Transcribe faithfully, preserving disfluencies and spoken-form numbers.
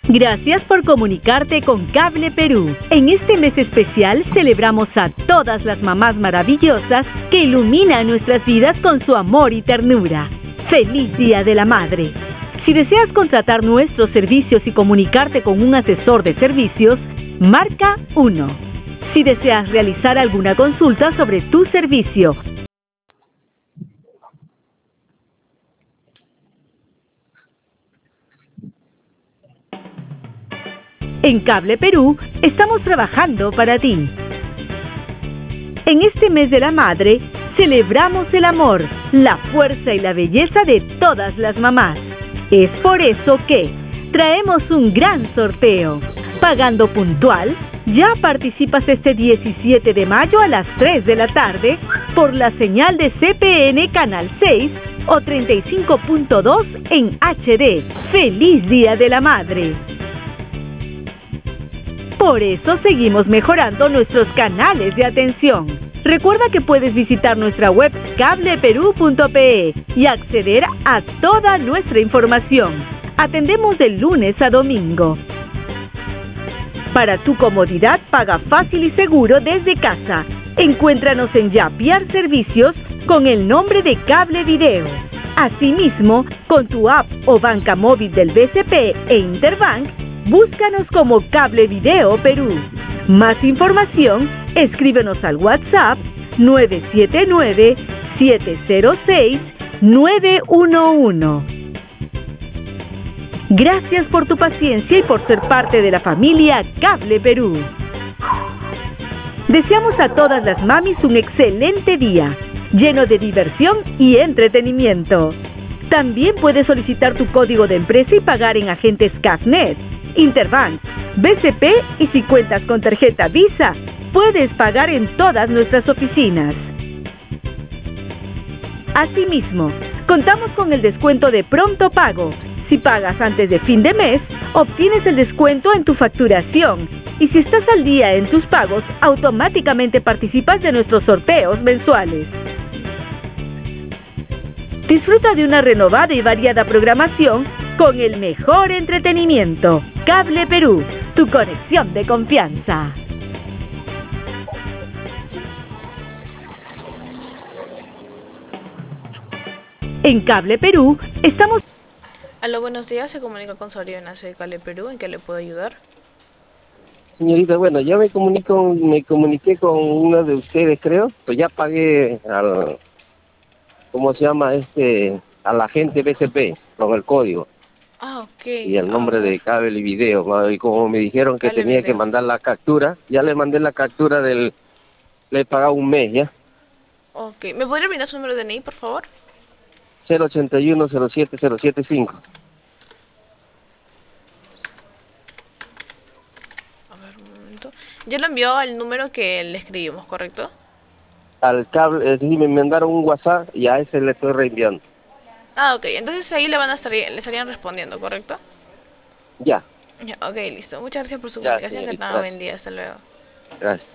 Gracias por comunicarte con Cable Perú. En este mes especial celebramos a todas las mamás maravillosas que iluminan nuestras vidas con su amor y ternura. ¡Feliz Día de la Madre! Si deseas contratar nuestros servicios y comunicarte con un asesor de servicios, marca uno. Si deseas realizar alguna consulta sobre tu servicio, en Cable Perú estamos trabajando para ti. En este mes de la madre, celebramos el amor, la fuerza y la belleza de todas las mamás. Es por eso que traemos un gran sorteo. Pagando puntual, ya participas este diecisiete de mayo a las tres de la tarde por la señal de C P N Canal seis o treinta y cinco punto dos en H D. ¡Feliz Día de la Madre! Por eso seguimos mejorando nuestros canales de atención. Recuerda que puedes visitar nuestra web cable perú punto pe y acceder a toda nuestra información. Atendemos de lunes a domingo. Para tu comodidad, paga fácil y seguro desde casa. Encuéntranos en Yapiar Servicios con el nombre de Cable Video. Asimismo, con tu app o banca móvil del B C P e Interbank, búscanos como Cable Video Perú. Más información, escríbenos al WhatsApp nueve siete nueve, siete cero seis, nueve uno uno. Gracias por tu paciencia y por ser parte de la familia Cable Perú. Deseamos a todas las mamis un excelente día, lleno de diversión y entretenimiento. También puedes solicitar tu código de empresa y pagar en agentes Cafnet, Interbank, B C P y si cuentas con tarjeta Visa, puedes pagar en todas nuestras oficinas. Asimismo, contamos con el descuento de pronto pago. Si pagas antes de fin de mes, obtienes el descuento en tu facturación. Y si estás al día en tus pagos, automáticamente participas de nuestros sorteos mensuales. Disfruta de una renovada y variada programación con el mejor entretenimiento. Cable Perú, tu conexión de confianza. En Cable Perú estamos... Aló, buenos días, se comunica con Sabrina Ignacio de Cable Perú, ¿en qué le puedo ayudar? Señorita, bueno, ya me comunico, me comuniqué con uno de ustedes, creo, pues ya pagué al, ¿cómo se llama? Este, al agente B C P, con el código. Ah, ok. Y el nombre de Cable y Video, y como me dijeron que Cable tenía Video. que mandar la captura, ya le mandé la captura del, le he pagado un mes, ¿ya? Ok, ¿me podría brindar su número de D N I, por favor? cero ochenta y uno, cero siete, cero siete cinco. A ver, un momento. Ya lo envió al número que le escribimos, ¿correcto? Al cable, eh, sí, me mandaron un WhatsApp y a ese le estoy reenviando. Ah, ok, entonces ahí le van a estar, le estarían respondiendo, ¿correcto? Ya. Ya, ok, listo. Muchas gracias por su Ya, comunicación, que señorita, tenga buen gracias. día, hasta luego. Gracias.